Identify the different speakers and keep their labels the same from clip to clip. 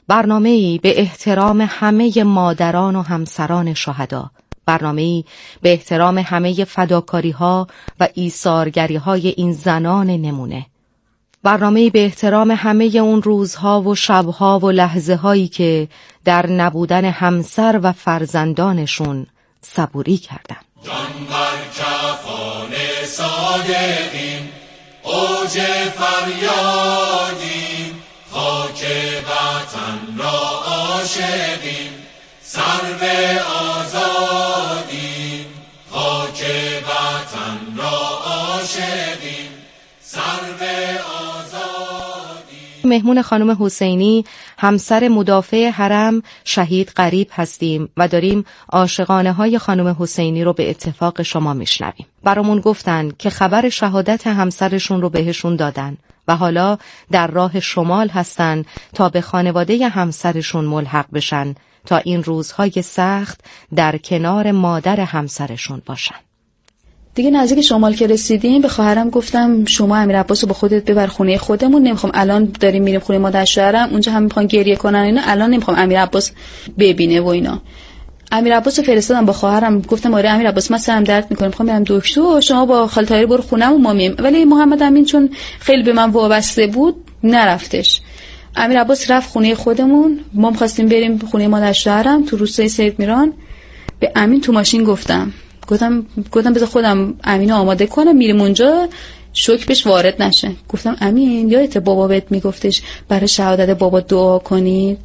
Speaker 1: برنامه‌ای به احترام همه مادران و همسران شهدا، برنامه‌ای به احترام همه فداکاری‌ها و ایثارگری‌های این زنان نمونه، برنامه‌ای به احترام همه اون روزها و شبها و لحظه‌هایی که در نبودن همسر و فرزندانشون صبوری کردن.
Speaker 2: جان بر کفان صادقین، اوج فریادیم، خاک وطن را عاشقیم، سرو آزادیم، خاک وطن را عاشقیم، سرو آزادیم.
Speaker 1: مهمون خانم حسینی، همسر مدافع حرم، شهید غریب هستیم و داریم عاشقانه های خانم حسینی رو به اتفاق شما میشنویم. برامون گفتن که خبر شهادت همسرشون رو بهشون دادن و حالا در راه شمال هستن تا به خانواده همسرشون ملحق بشن تا این روزهای سخت در کنار مادر همسرشون باشن.
Speaker 3: دیگه نزدیک شمال که رسیدیم به خواهرم گفتم شما امیرعباس رو با خودت ببر خونه خودمون، نمیخوام الان داریم میریم خونه مادر شوهرم، اونجا هم میخوان گریه کنن اینا، الان نمیخوام امیرعباس ببینه و اینا. امیرعباس رو فرستادم با خواهرم، گفتم آره امیرعباس من سرم درد میکنه میخوام برم دکتر، شما با خاله طاهره برو خونه‌مون ما میایم. ولی محمد امین چون خیلی به من وابسته بود نرفتش. امیرعباس رفت خونه خودمون، ما می‌خواستیم بریم خونه مادر شوهرم تو روستای سید میران. به امین تو ماشین گفتم بذار خودم امینو آماده کنم میریم اونجا شوک بهش وارد نشه. گفتم امین یادت بابا بهت میگفتش برای شهادت بابا دعا کنید؟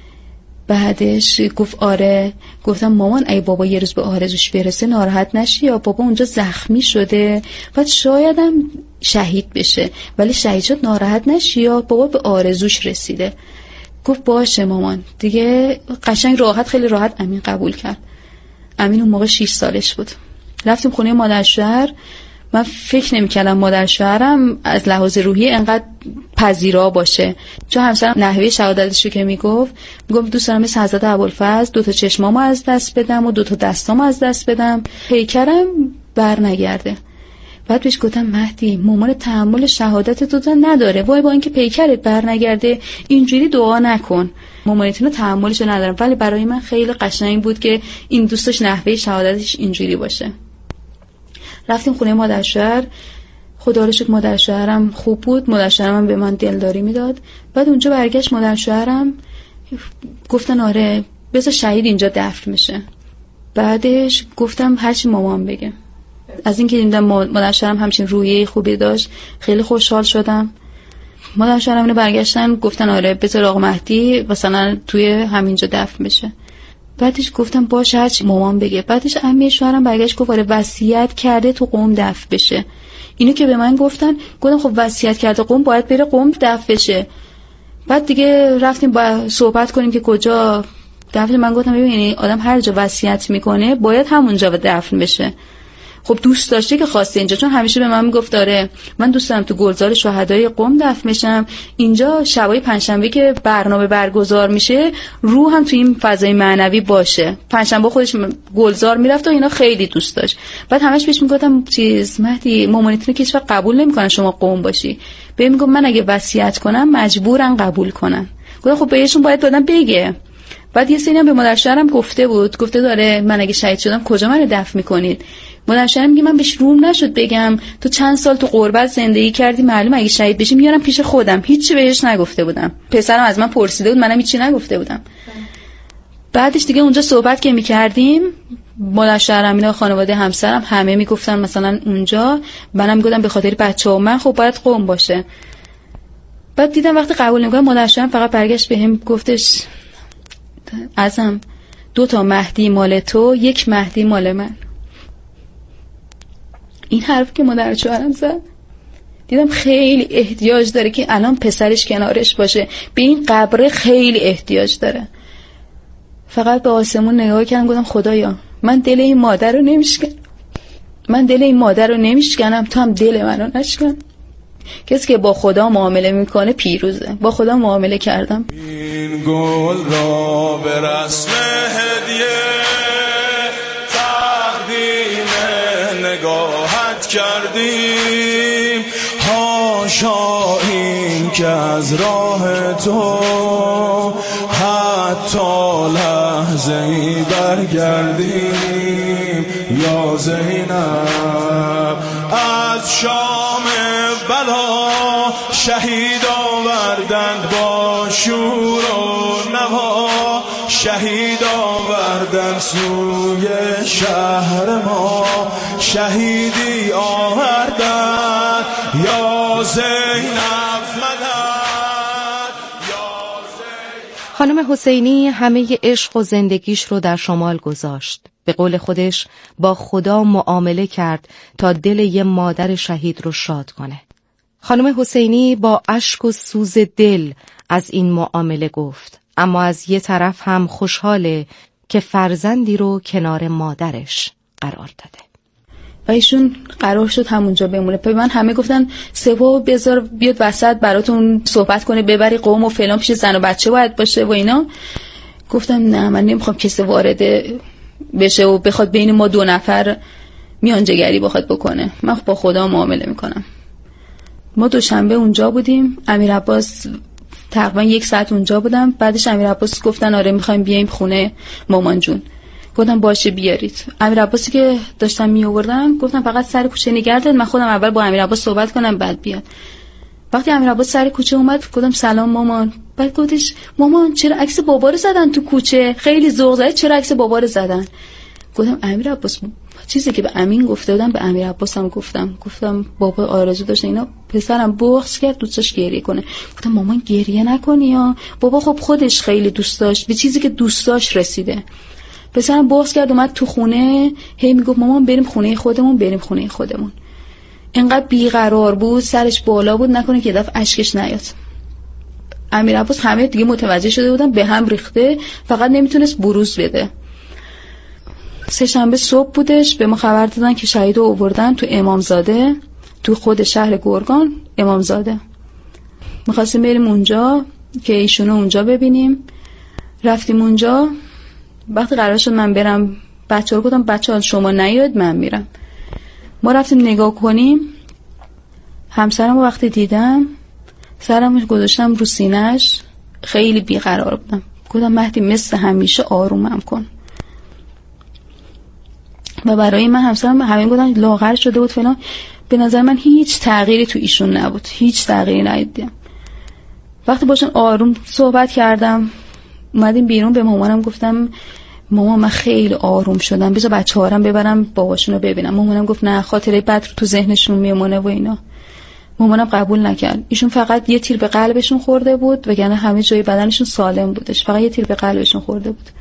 Speaker 3: بعدش گفت آره. گفتم مامان ای بابا یه روز به آرزوش برسه ناراحت نشی، یا بابا اونجا زخمی شده بعد شایدم شهید بشه، ولی شهید شد ناراحت نشی، یا بابا به آرزوش رسیده. گفت باشه مامان. دیگه قشنگ راحت، خیلی راحت امین قبول کرد. امین اون موقع 6 سالش بود. رفتیم خونه مادر شوهر. من فکر نمی‌کردم مادر شوهرم از لحاظ روحی انقدر پذیرا باشه، چون همسرم نحوه شهادتش رو که میگفت دوست دارم مثل حضرت ابوالفضل 2 تا چشمامو از دست بدم و 2 تا دستامو از دست بدم، پیکرم بر نگرده. بعد بهش گفتم مهدی مامان تحمل شهادت تو نداره، وای با اینکه پیکرت بر نگرده اینجوری دعا نکن، مامانتون تحملش ندارم. ولی برای من خیلی قشنگ بود که این دوستش نحوه شهادتش اینجوری باشه. رفتیم خونه مادر شوهر. خدا رو شکر مادر شوهرم خوب بود، مادر شوهرم به من دلداری میداد. بعد اونجا برگشت مادر شوهرم گفتن آره بذار شهید اینجا دفن میشه. بعدش گفتم هرچی مامان بگه. از اینکه دیدم مادر شوهرم همچین روحیه خوبی داشت خیلی خوشحال شدم. مادر شوهرم اینو برگشتن گفتن آره بذار آقا مهدی مثلا توی همینجا دفن بشه. بعدش گفتم باشه هرچی مامان بگه. بعدش عمه شوهرم برگشت گفت آره وصیت کرده تو قم دفن بشه. اینو که به من گفتم خب وصیت کرده قم باید بره قم دفن بشه. بعد دیگه رفتیم با صحبت کنیم که کجا دفن. من گفتم ببینید آدم هر جا وصیت میکنه باید همونجا دفن بشه. خب دوست داشته که خواسته اینجا، چون همیشه به من میگفت داره من دوست دارم تو گلزار شهدای قم دفن بشم. اینجا شبای پنجشنبه که برنامه برگزار میشه روح هم تو این فضای معنوی باشه. پنجشنبه خودش گلزار میرفت و اینا خیلی دوست داشت. بعد همش بهش میگفتم مهدی مامانتون که هیچ وقت قبول نمیکنن شما قم باشی. بهم میگم من اگه وصیت کنم مجبورن قبول کنن. گفتم خب بهشون باید دادم بگه. بعد یه سری هم به مادر شوهرم گفته داره من اگه شهید شدم کجا منو دفن میکنید؟ مادر شوهرم میگه من بهش روم نشد بگم تو چند سال تو غربت زندگی کردی، معلومه اگه شهید بشی میارم پیش خودم. هیچی بهش نگفته بودم. پسرم از من پرسیده بود منم هیچی نگفته بودم. بعدش دیگه اونجا صحبت که میکردیم مادر شوهرم اینا خانواده همسرم همه میگفتن مثلا اونجا، منم میگفتم به خاطر بچه‌ها من خب باید قم باشه. بعد دیدم وقتی قبول نمیکنه مادر شوهرم فقط برگشت بهم گفتش ازم 2 تا مهدی مال تو 1 مهدی مال من. این حرف که مادر شوهرم زد دیدم خیلی احتیاج داره که الان پسرش کنارش باشه. به این قبر خیلی احتیاج داره. فقط به آسمون نگاه کردم گفتم خدایا من دل این مادر رو نمیشکنم تو هم دل منو نشکن. کسی که با خدا معامله میکنه پیروزه. با خدا معامله کردم.
Speaker 2: این گل را به رسم هدیه تقدیم نگاهت کردیم، هاشا این که از راه تو تا لحظه ای برگردیم یا زینب. از شام بلا شهید آوردند با شور و نوا، شهید آوردن سوی شهر ما، شهیدی آوردن یا زینب مدد یا زینب.
Speaker 1: خانم حسینی همه عشق و زندگیش رو در شمال گذاشت. به قول خودش با خدا معامله کرد تا دل یه مادر شهید رو شاد کنه. خانم حسینی با اشک و سوز دل از این معامله گفت، اما از یه طرف هم خوشحاله که فرزندی رو کنار مادرش قرار داده.
Speaker 3: و ایشون قرار شد همونجا بمونه. به من همه گفتن سپاه بذار بیاد وسط براتون صحبت کنه، ببری قوم و فلان، پیش زن و بچه باید باشه و اینا. گفتم نه، من نمیخوام کسی وارد بشه و بخواد بین ما دو نفر میانجیگری بخواد بکنه. من با خدا معامله میکنم. ما دوشنبه اونجا بودیم. امیر عباس تقریبا 1 ساعت اونجا بودم. بعدش امیر عباس گفتن آره میخوایم بیایم خونه مامان جون. گفتم باشه بیارید. امیر عباسی که داشتم می آوردم گفتم فقط سر کوچه نگرد، من خودم اول با امیر عباس صحبت کنم بعد بیاد. وقتی امیر عباس سر کوچه اومد گفتم سلام مامان. بعد گفتش مامان چرا عکس بابا رو زدن تو کوچه؟ خیلی ذوق زد، چرا عکس بابا رو زدن؟ گفتم امیر عباس چیزی که به امین گفته بودم به امیر عباس هم گفتم بابا آرزو داشت اینا. پسرم بغض کرد، دوستش گریه کنه. گفتم مامان گریه نکنی یا بابا خب خودش خیلی دوست داشت، به چیزی که دوست داشت رسیده. پسرم بغض کرد اومد تو خونه، هی میگفت مامان بریم خونه خودمون. انقدر بیقرار بود، سرش بالا بود، نکنه که دفعه اشکش نیاد. امیر عباس همه دیگه متوجه شده بودن به هم ریخته، فقط نمیتونست بروز بده. 3 شنبه صبح بودش، به ما خبر دادن که شهیدو آوردن تو امامزاده، تو خود شهر گرگان امامزاده. می‌خواستیم بریم اونجا که ایشونو اونجا ببینیم. رفتیم اونجا. وقتی قرار شد من برم، بچه‌ها گفتم بچه‌ها شما نیاید من میرم. ما رفتیم نگاه کنیم. همسرمو وقتی دیدم سرمو گذاشتم رو سینه‌اش، خیلی بیقرار بودم. گفتم مهدی مثل همیشه آرومم کن. و برای من همسرم همین گفتن لاغر شده بود فلان. به نظر من هیچ تغییری تو ایشون نبود، هیچ تغییری ندیدم. وقتی باشون آروم صحبت کردم اومدیم بیرون، به مامانم گفتم مامان من خیلی آروم شدم، بذار بچه‌ها رو ببرم باباشون رو ببینم. مامانم گفت نه، خاطره بد تو ذهنشون میمونه و اینا. مامانم قبول نکرد. ایشون فقط یه تیر به قلبشون خورده بود وگرنه همه جای بدنشون سالم بودش، فقط یه تیر به قلبشون خورده بود.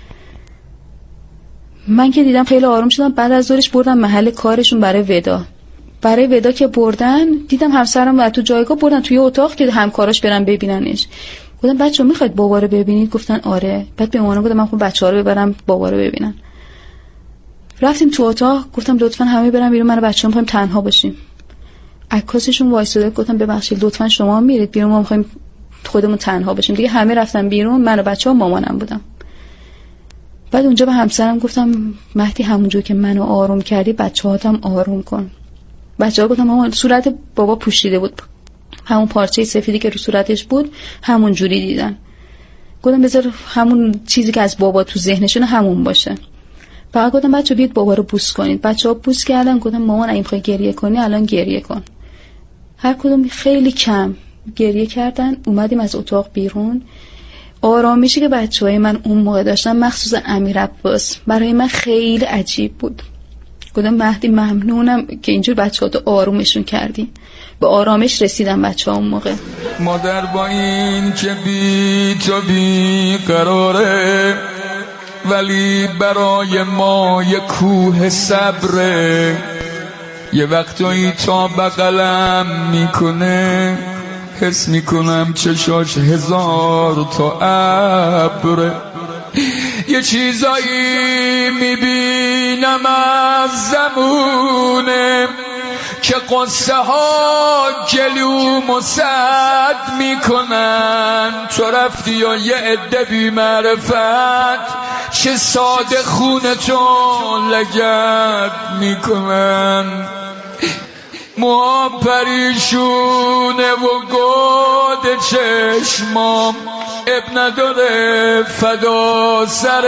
Speaker 3: من که دیدم خیلی آروم شدم. بعد از ظهرش بردم محل کارشون برای ودا که بردن، دیدم همسرم تو جایگاه بردن توی اتاق که همکاراش برن ببیننش. گفتم بچه‌ها میخواید بابا رو ببینید؟ گفتن آره. بعد به مامانم گفتم من خب بچه‌ها رو ببرم بابا رو ببینن. رفتیم تو اتاق، گفتم لطفاً همه برن بیرون، من و بچه‌ها می‌خوایم تنها باشیم. عکاسشون وایساده. گفتم ببخشید لطفاً شما میرید بیرون، ما می‌خوایم خودمون تنها باشیم. دیگه همه رفتن بیرون، من و بچه‌ها مامانم بودم. بعد اونجا به همسرم گفتم مهدی همونجور که منو آروم کردی بچه‌هاتم آروم کن. بچه‌ها گفتم مامان صورت بابا پوشیده بود، همون پارچه سفیدی که رو صورتش بود همون جوری دیدن. گفتم بذار همون چیزی که از بابا تو ذهنشون همون باشه. فقط گفتم بچه‌ها بیاید بابا رو بوس کنید. بچه‌ها بوس کردن. گفتم مامان اگه می‌خوای گریه کنی الان گریه کن. هر کدوم خیلی کم گریه کردن. اومدیم از اتاق بیرون. آرامشی که بچه‌های من اون موقع داشتن، مخصوصا امیر عباس، برای من خیلی عجیب بود. گفتم مهدی ممنونم که اینجور بچه‌ها آرومشون کردی. به آرامش رسیدم بچه‌ها اون موقع.
Speaker 2: مادر با این که بی تو بی قراره، ولی برای ما یه کوه صبره. یه وقتایی تا بغلم میکنه، حس میکنم چشاش 1000 تا ابره. یه چیزایی میبینم از زمونه که قصه ها جلومو سد میکنن. تو رفتی و یه عده بی معرفت چه ساده خونتو لگد میکنن. موها پریشونه و گود چشمام اب نداره فدا سر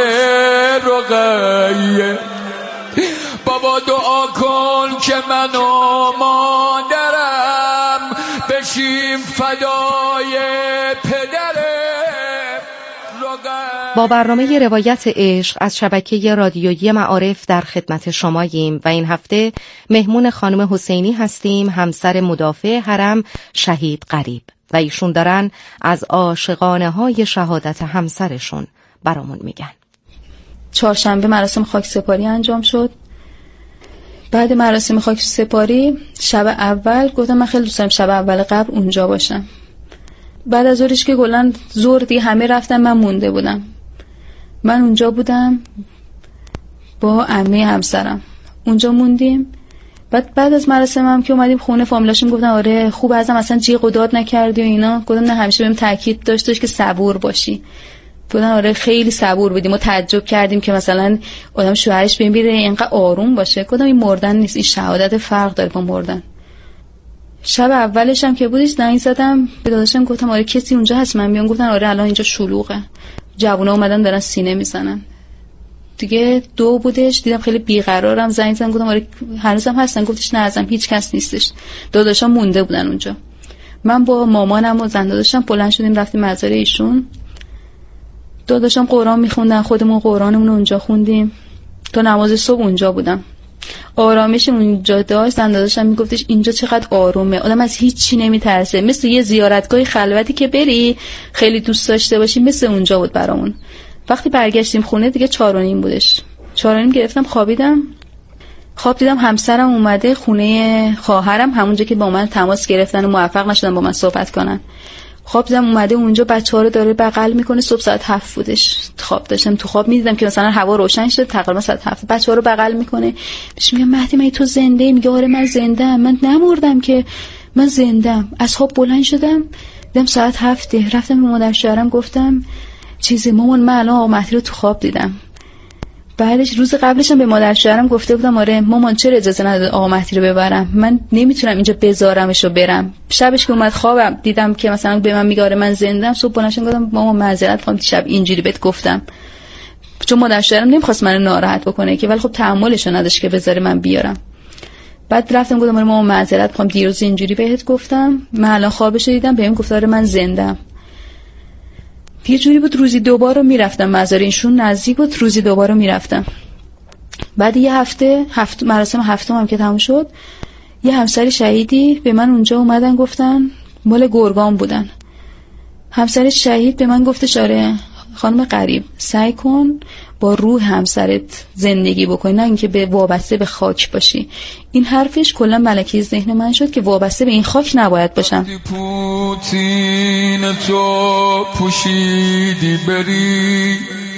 Speaker 2: رقیه. بابا دعا کن که من و مادرم بشیم فدای پدر رقیه.
Speaker 1: با برنامه روایت عشق از شبکه رادیویی معارف در خدمت شماییم و این هفته مهمون خانم حسینی هستیم، همسر مدافع حرم شهید غریب، و ایشون دارن از عاشقانه های شهادت همسرشون برامون میگن.
Speaker 3: چهارشنبه مراسم خاکسپاری انجام شد. بعد مراسم خاکسپاری شب اول گفتم من خیلی دوست دارم شب اول قبر اونجا باشم. بعد از ظهرش که کلا ظهر دیگه همه رفتن، من مونده بودم. من اونجا بودم با عمه همسرم، اونجا موندیم. بعد از مراسم هم که اومدیم خونه، فامیلاشون گفتن آره خوب ازم اصلا جیغ و داد نکردی و اینا. گفتم نه، همیشه بهم تاکید داشتش که صبور باشی. گفتن آره خیلی صبور بودیم. ما تعجب کردیم که مثلا آدم شوهرش بمیره اینقدر آروم باشه. گفتم این مردن نیست، این شهادت فرق داره با مردن. شب اولش هم که بودش زنگ زدم به داداشم، گفتم آره کسی اونجا هست من بیام؟ گفتن آره الان اینجا شلوغه، جوونا اومدن دارن سینه میزنن. دیگه 2 بودش، دیدم خیلی بیقرارم، زنگ زدم گفتم آره هنوزم هستن؟ گفتش نه ازم هیچ کس نیستش. داداشم مونده بودن اونجا. من با مامانم و زن داداشم بلند شدیم رفتیم مزار ایشون. داداشم قرآن میخوندن، خودمون قرآنمون رو اونجا خوندیم. تا نماز صبح اونجا بودم. آرامش اونجا داشت. زن داداشم میگفتش اینجا چقدر آرومه، آدم از هیچ چی نمیترسه، مثل یه زیارتگاه خلوتی که بری خیلی دوست داشته باشی، مثل اونجا بود برامون. وقتی برگشتیم خونه دیگه 4:30 بودش. 4:30 گرفتم خوابیدم. خواب دیدم همسرم اومده خونه خواهرم، همونجا که با من تماس گرفتن و موفق نشدن با من صحبت کنن. خواب دیدم اومده اونجا، بچه‌ها رو داره بغل میکنه. صبح ساعت 7 بودش. خواب داشتم، تو خواب میدیدم که مثلا هوا روشن شده، تقریبا ساعت 7 بچه‌ها رو بغل میکنه. بهش میگم مهدی من تو زنده ای؟ میگه آره من زنده ام، من نمردم که، من زنده ام. از خواب بلند شدم، دیدم ساعت 7. رفتم به مادر شوهرم گفتم چیزی مامان من الان آقا مهدی رو تو خواب دیدم. بعدش روز قبلشم به مادر شوهرم گفته بودم آره مامان چرا اجازه نداد آقا مهدی رو ببرم، من نمیتونم اینجا بذارمش و برم. شبش که اومد خوابم دیدم که مثلا به من میگه آره من زندم. صبح بلند شدم گفتم مامان معذرت میخوام شب اینجوری بهت گفتم، چون مادر شوهرم نمیخواست منو ناراحت بکنه که، ولی خب تحملش نداشت که بذاره من بیارم. بعد رفتم گفتم آره مامان معذرت میخوام دیروز اینجوری بهت گفتم، من الان خوابش دیدم بهم گفت آره من زندم. یه جوری بود روزی 2 بار رو میرفتم مزار ایشون، نزدیک بود روزی 2 بار رو میرفتم. بعد یه هفته مراسم هفتم هم که تموم شد، یه همسر شهیدی به من اونجا اومدن گفتن، مال گرگان بودن. همسر شهید به من گفته آره خانم غریب سعی کن با روح همسرت زندگی بکنی، نه اینکه به وابسته به خاک باشی. این حرفش کلا ملکه ذهن من شد که وابسته به این خاک نباید باشم.
Speaker 2: پوتین تو پوشیدی بری،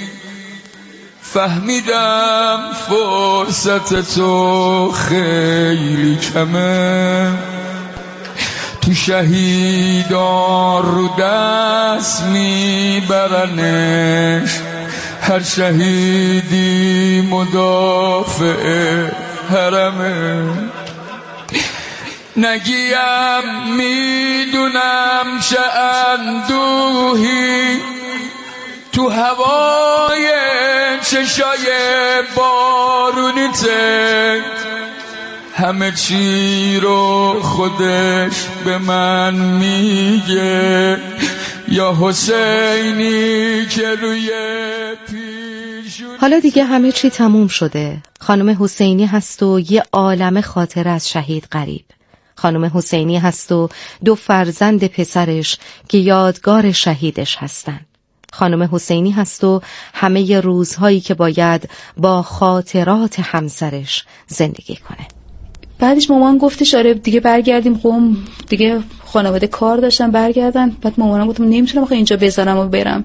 Speaker 2: فهمیدم فرصت تو خیلی کمه، تو شهیدان رو دست میبرنش، هر شهیدی مدافع حرمه. نگیم میدونم چه اندوهی تو هوای چشای بارونیته، همه چی رو خودش به من میگه، یا حسینی که روی پیشون.
Speaker 1: حالا دیگه همه چی تموم شده. خانم حسینی هست و یه عالم خاطر از شهید غریب. خانم حسینی هست و 2 فرزند پسرش که یادگار شهیدش هستن. خانم حسینی هست و همه روزهایی که باید با خاطرات همسرش زندگی کنه.
Speaker 3: بعدش مامان گفتش آره دیگه برگردیم قم، دیگه خانواده کار داشتن برگردن. بعد مامانم گفتم نمیتونم آخه اینجا بذارم و برم.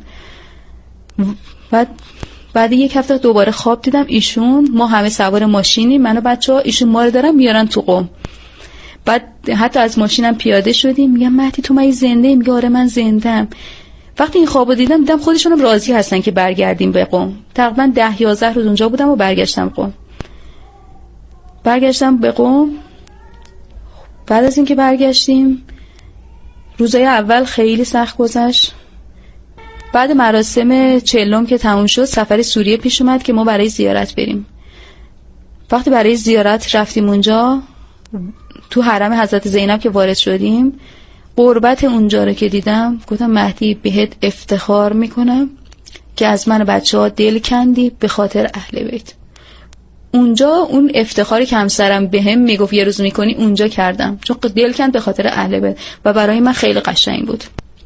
Speaker 3: بعد 1 هفته دوباره خواب دیدم ایشون، ما همه سوار ماشینی، من و بچه‌ها، ایشون ما رو دارن میارن تو قم. بعد حتی از ماشینم پیاده شدیم. میگم مهدی تو من زنده؟ میگه آره من زنده‌ام. وقتی این خوابو دیدم خودشونم راضی هستن که برگردیم به قم. تقریبا 10-11 روز اونجا بودم و برگشتم قم. برگشتم به قم. بعد از اینکه برگشتیم روزای اول خیلی سخت گذشت. بعد مراسم چلم که تموم شد سفر سوریه پیش اومد که ما برای زیارت بریم. وقتی برای زیارت رفتیم اونجا تو حرم حضرت زینب که وارد شدیم، قربت اونجا رو که دیدم گفتم مهدی بهت افتخار میکنم که از من بچه‌ها دل کندی به خاطر اهل بیت. اونجا اون افتخاری که همسرم بهم میگفت یه روز میکنی اونجا کردم، چون دل کند به خاطر اهل بیت و برای من خیلی قشنگ بود.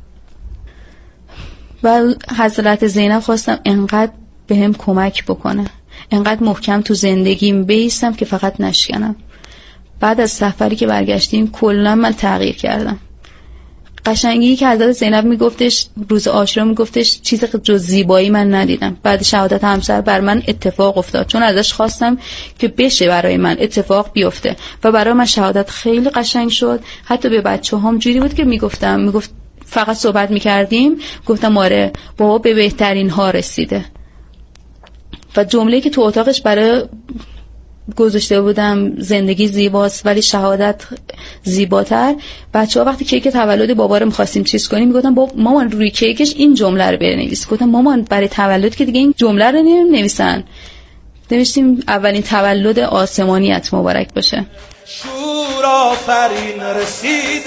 Speaker 3: و حضرت زینب خواستم انقدر بهم کمک بکنه، انقدر محکم تو زندگیم بیستم که فقط نشکنم. بعد از سفری که برگشتیم کلا من تغییر کردم. قشنگی که حضرت زینب میگفتش روز عاشورا میگفتش چیز جز زیبایی من ندیدم. بعد شهادت همسر بر من اتفاق افتاد، چون ازش خواستم که بشه برای من اتفاق بیفته و برای من شهادت خیلی قشنگ شد. حتی به بچه‌هام جوری بود که میگفت فقط صحبت میکردیم گفتم آره بابا به بهترین ها رسیده. و جمله‌ای که تو اتاقش برای گذاشته بودم زندگی زیباست ولی شهادت زیباتر. بچه‌ها وقتی کیک تولد بابا رو می‌خواستیم چیز کنیم میگفتن بابا مامان روی کیکش این جمله رو بنویس. گفتم مامان برای تولد که دیگه این جمله رو نمی‌نویسن. نوشتیم اولین تولد آسمانیت مبارک باشه.
Speaker 2: شور آفرین رسیدن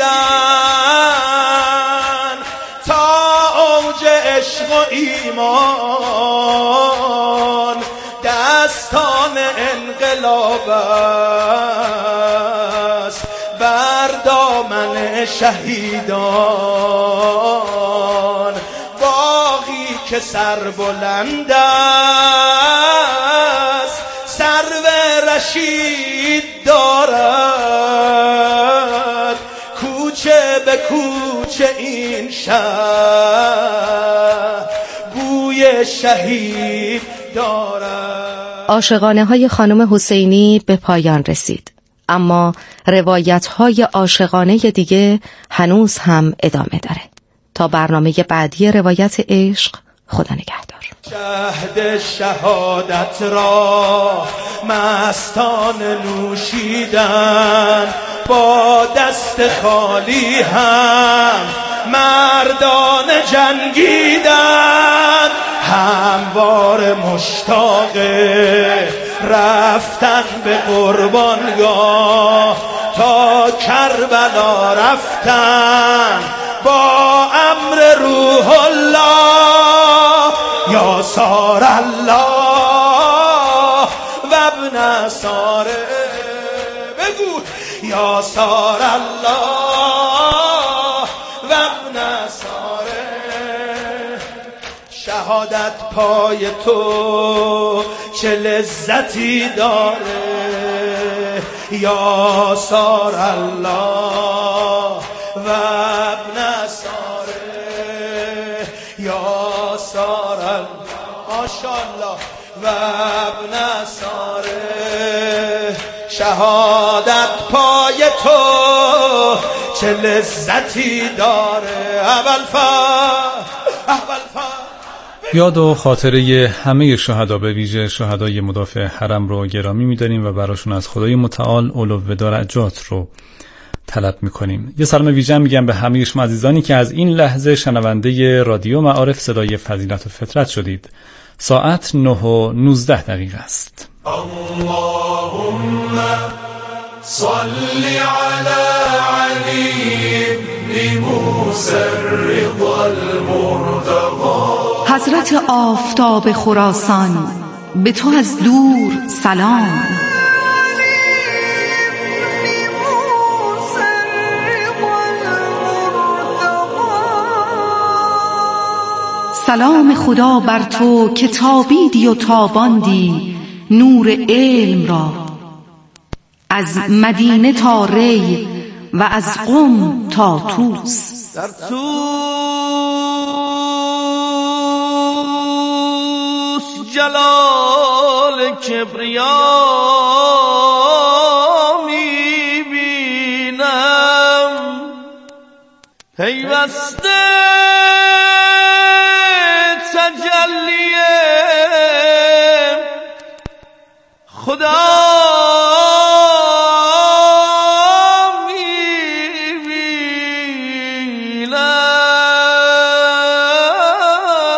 Speaker 2: تا اوج عشق و ایمان، دستان انقلاب است بر دامن شهیدان، باغی که سر بلند است سرو رشید دارد، کوچه به کوچه این شهر بوی شهید دارد.
Speaker 1: عاشقانه‌های خانم حسینی به پایان رسید، اما روایت‌های عاشقانه دیگه هنوز هم ادامه داره. تا برنامه بعدی روایت عشق، خدا نگهدار.
Speaker 2: شهد شهادت را مستان نوشیدن، با دست خالی هم مردان جنگیدن، هموار مشتاق رفتن به قربانگاه، تا کربلا رفتن با امر روح الله. یا سار الله و ابن ساره، بگو یا سار الله و ابن ساره. شهادت پای تو چه لذتی داره، یا سار الله و ابن ساره، یا سار الله ماشاءالله و ابن ساره. شهادت پای تو چه لذتی داره. اول
Speaker 4: یاد و خاطره همه شهدا به ویژه شهدای مدافع حرم رو گرامی می‌داریم و براشون از خدای متعال علو درجات رو طلب می‌کنیم. یه سلام ویژه میگم به همه شما عزیزانی که از این لحظه شنونده رادیو معارف صدای فضیلت و فطرت شدید. ساعت 9:19 است.
Speaker 2: اللهم صل علی علی بن موسی الرضا المرتضی.
Speaker 5: حضرت آفتاب خراسان، به تو از دور سلام. سلام خدا بر تو که تابیدی و تاباندی نور علم را، از مدینه تا ری و از قم تا طوس.
Speaker 2: در طوس جلال کبریا میبینم، پیوسته تجلی خدا میبینم.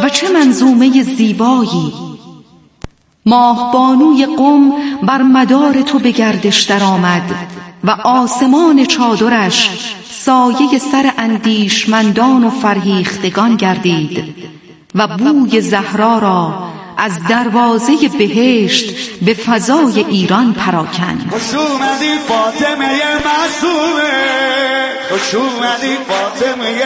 Speaker 5: و چه منظومه زیبایی. ماه بانوی قم بر مدار تو به گردش در آمد و آسمان چادرش سایه سر اندیشمندان و فرهیختگان گردید و بوی زهرا را از دروازه بهشت به فضای ایران پراکند.
Speaker 2: خوش اومدی فاطمه معصومه، خوش اومدی فاطمه.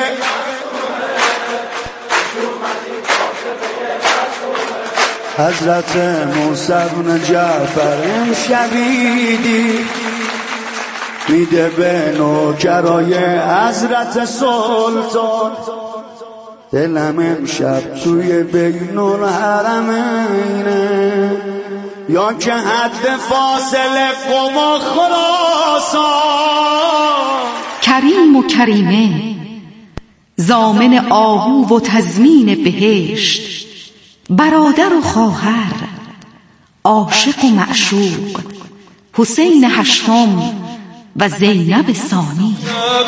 Speaker 2: حضرت موسی بن جعفر امشبیدی میده به نوکرای حضرت سلطان. دلم امشب توی بین الحرمینه، یا که حد فاصله قم و خراسان.
Speaker 5: کریم و کریمه، ضامن آهو و تضمین بهشت، برادر و خواهر، عاشق و معشوق، حسین هشتم و زینب ثانی.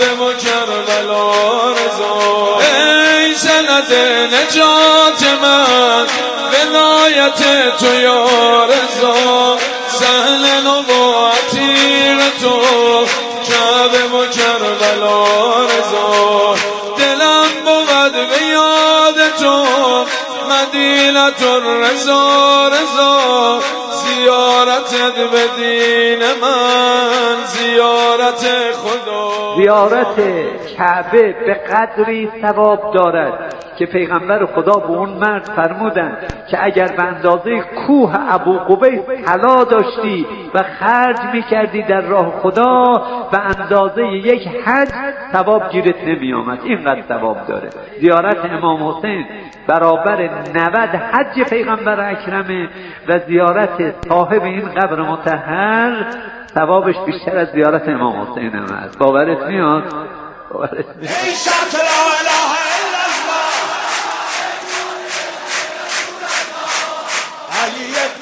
Speaker 2: ای سند نجات من، ولایت تو یا رضا، سهل نبوتیر تو، کعبه و کربلا رضا. دلم بود به یاد تو، مدینه الرضا رضا. زیارتت به دین من، زیارت خدا.
Speaker 6: زیارت کعبه به قدری ثواب دارد که پیغمبر خدا به اون مرد فرمودند که اگر به اندازه کوه ابو قبیس طلا داشتی و خرج میکردی در راه خدا، به اندازه یک حج ثواب گیرت نمی آمد. اینقدر ثواب داره. زیارت امام حسین برابر 90 حج پیغمبر اکرمه و زیارت صاحب این قبر مطهر ثوابش بیشتر از زیارت امام حسین هم است. باورت میاد؟ باورت میاد؟
Speaker 2: ای شرط لا اله الا الله، علی ابن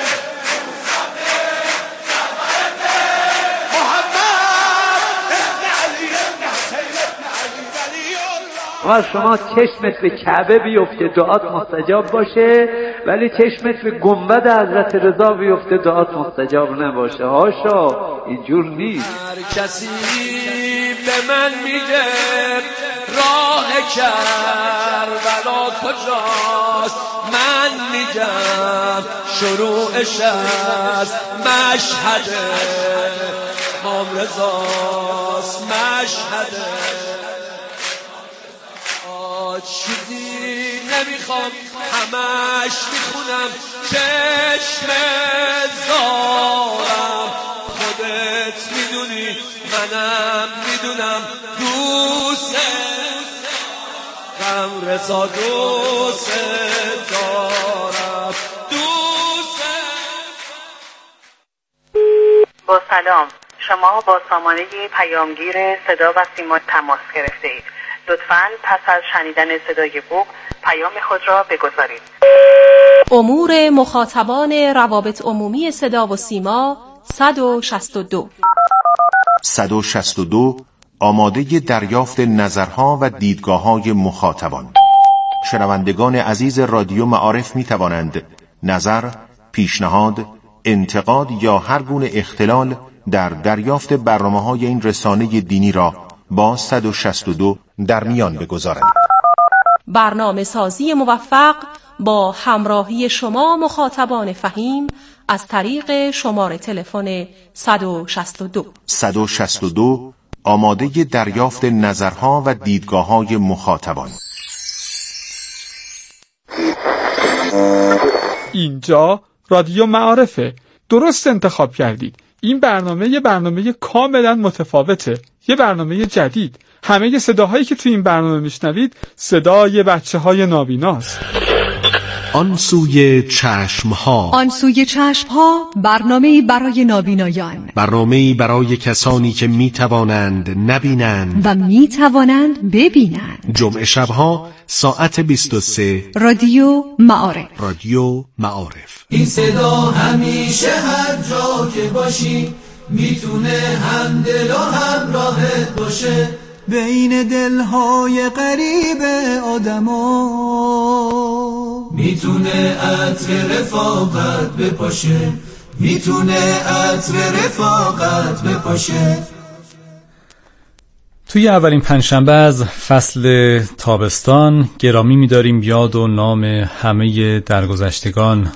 Speaker 2: محمد ابن علی ابن حسین ابن علی ولی الله.
Speaker 6: و شما چشمت به کعبه بیفته دعات مستجاب باشه، ولی چشمت به گنبد حضرت رضا بیفته دعات مستجاب نباشه. هاشا، اینجور نیست.
Speaker 2: هر کسی به من میگه راه کربلا کجاست، من میگم شروعش از مشهد امام رضاست. مشهد چیزی نمیخوام، همش میخونم چشم زارم. خودت میدونی منم میدونم، دوست غم رضا دوست دارم، دوست.
Speaker 7: با سلام، شما با سامانه پیامگیر صدا و سیما تماس گرفته اید. لطفاً پس از شنیدن صدای بوق پیام خود را بگذارید.
Speaker 8: امور مخاطبان روابط عمومی صدا و سیما 162
Speaker 9: آماده دریافت نظرها و دیدگاه‌های مخاطبان. شنوندگان عزیز رادیو معارف می توانند نظر، پیشنهاد، انتقاد یا هر گونه اختلال در دریافت برنامه‌های این رسانه دینی را با 162 در میان بگذارند.
Speaker 8: برنامه سازی موفق با همراهی شما مخاطبان فهیم از طریق شماره تلفن 162
Speaker 9: آماده دریافت نظرها و دیدگاه‌های مخاطبان.
Speaker 10: اینجا رادیو معارفه. درست انتخاب کردید. این برنامه یه برنامه کاملا متفاوته، یه برنامه جدید. همه صداهایی که تو این برنامه میشنوید صدای بچه‌های نابیناست.
Speaker 11: آن سوی چشم‌ها.
Speaker 12: آن سوی چشم‌ها برنامه‌ای برای نابینایان،
Speaker 11: برنامه‌ای برای کسانی که میتوانند نبینند
Speaker 12: و میتوانند ببینند.
Speaker 11: جمعه شب‌ها ساعت 23
Speaker 12: رادیو معارف.
Speaker 11: رادیو معارف.
Speaker 13: این صدا همیشه هر جا که باشی میتونه هم دل و هم راحت باشه. بین دلهای غریب آدما. میتونه عطر رفاقت بپاشه، میتونه عطر رفاقت بپاشه.
Speaker 4: توی اولین پنجشنبه از فصل تابستان گرامی می‌داریم یاد و نام همه درگذشتگان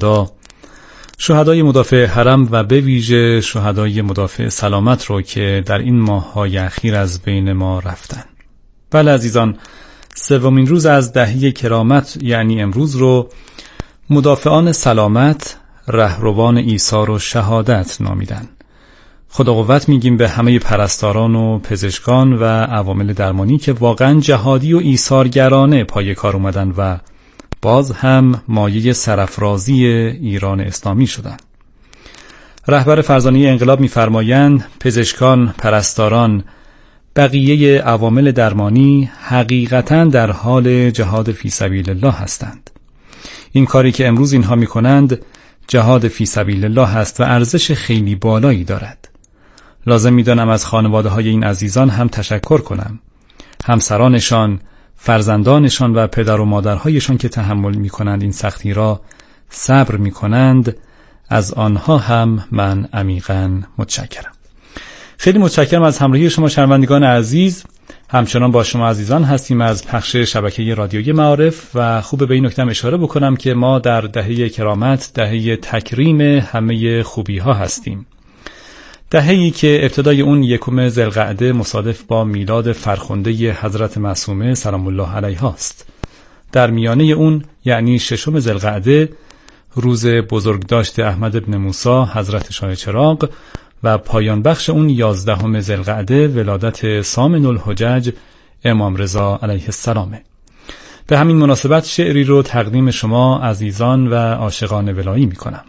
Speaker 4: شهدای مدافع حرم و به ویژه شهدای مدافع سلامت رو که در این ماه‌های اخیر از بین ما رفتن. بله عزیزان، سومین روز از دهه کرامت یعنی امروز رو مدافعان سلامت رهروان ایثار و شهادت نامیدن. خدا قوت میگیم به همه پرستاران و پزشکان و عوامل درمانی که واقعا جهادی و ایثارگرانه پای کار اومدن و باز هم مایه سرافرازی ایران اسلامی شدن. رهبر فرزانه انقلاب می‌فرمایند پزشکان، پرستاران، بقیه عوامل درمانی حقیقتاً در حال جهاد فی سبیل الله هستند. این کاری که امروز اینها می‌کنند جهاد فی سبیل الله هست و ارزش خیلی بالایی دارد. لازم می‌دانم از خانواده‌های این عزیزان هم تشکر کنم. همسرانشان، فرزندانشان و پدر و مادرهایشان که تحمل می‌کنند این سختی را، صبر می‌کنند، از آنها هم من عمیقاً متشکرم. خیلی متشکرم از همراهی شما شنوندگان عزیز. همچنان با شما عزیزان هستیم از پخش شبکه رادیویی معارف و خوبه به این نکته اشاره بکنم که ما در دهه کرامت، دهه تکریم همه خوبی‌ها هستیم. دهه‌ای که ابتدای اون 1 ذوالقعده مصادف با میلاد فرخنده حضرت معصومه سلام الله علیها است. در میانه اون یعنی 6 ذوالقعده روز بزرگداشت احمد ابن موسی حضرت شاه چراغ و پایان بخش اون 11 ذوالقعده ولادت سامن الحجج امام رضا علیه السلام. به همین مناسبت شعری رو تقدیم شما عزیزان و عاشقان ولایی میکنم.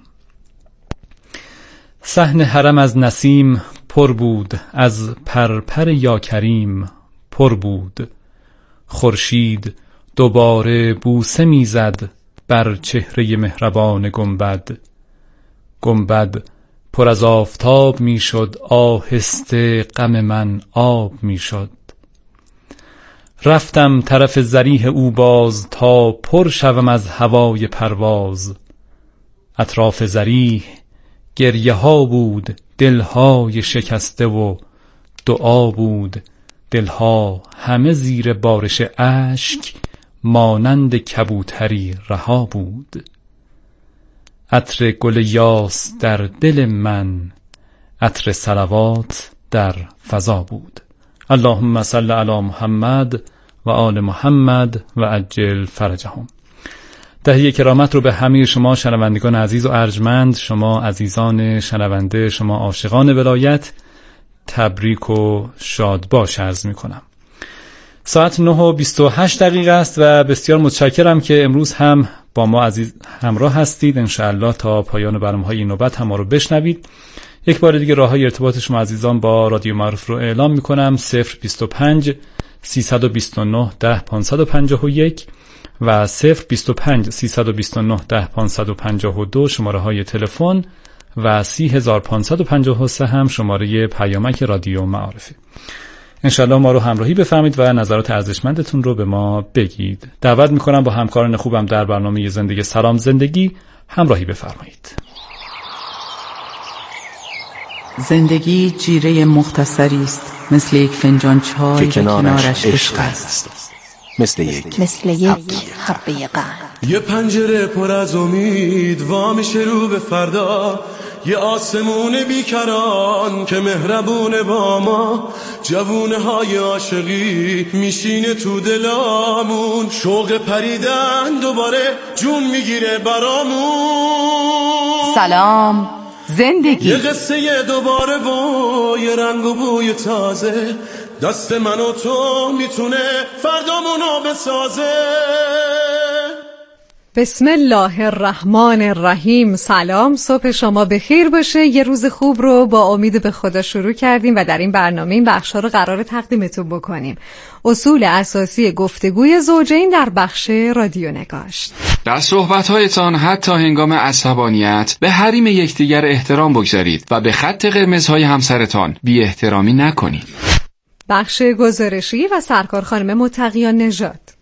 Speaker 4: صحن حرم از نسیم پر بود، از پرپر یا کریم پر بود. خورشید دوباره بوسه میزد بر چهره مهربان گنبد. گنبد پر از آفتاب میشد، آهسته غم من آب میشد. رفتم طرف ذریح او باز، تا پر شوم از هوای پرواز. اطراف ذریح گریه ها بود، دلهای شکسته و دعا بود. دلها همه زیر بارش اشک، مانند کبوتری رها بود. عطر گل یاس در دل من، عطر صلوات در فضا بود. اللهم صل علی محمد و آل محمد و عجل فرجهم. دهه کرامت رو به همه شما شنوندگان عزیز و ارجمند، شما عزیزان شنونده، شما عاشقان ولایت تبریک و شاد باش عرض می کنم. ساعت 9:28 است و بسیار متشکرم که امروز هم با ما عزیز همراه هستید. انشاءالله تا پایان برنامه‌های این نوبت هم ما رو بشنوید. یک بار دیگه راه‌های ارتباط شما عزیزان با رادیو معروف رو اعلام می‌کنم. 025 329 10 551 و 025 329 10 552 شماره‌های تلفن و 30553 هم شماره پیامک رادیو معارفه. انشالله ما رو همراهی بفرمایید و نظرات ارزشمندتون رو به ما بگید. دعوت میکنم با همکاران خوبم در برنامه زندگی سلام زندگی همراهی بفرمایید.
Speaker 14: زندگی جیره مختصری است، مثل یک فنجان چای که کنارش عشق است،
Speaker 11: مثل یک
Speaker 14: حبه قند.
Speaker 15: یه پنجره پر از امید وا میشه رو به فردا، یه آسمون بیکران که مهربونه با ما. جوونه های عاشقی میشینه تو دلامون، شوق پریدن دوباره جون میگیره برامون.
Speaker 5: سلام زندگی،
Speaker 15: یه قصه دوباره و یه رنگ و بوی تازه، دست من و تو میتونه فردامونو بسازه.
Speaker 12: بسم الله الرحمن الرحیم. سلام، صبح شما بخیر باشه. یه روز خوب رو با امید به خدا شروع کردیم و در این برنامه این بخشا رو قرار تقدیمتون بکنیم. اصول اساسی گفتگوی زوجین در بخش رادیو نگاشت.
Speaker 16: در صحبت‌هایتان حتی هنگام عصبانیت به حریم یکدیگر احترام بگذارید و به خط قرمزهای همسرتان بی احترامی نکنید.
Speaker 12: بخش گزارشی و سرکار خانم متقیان نژاد.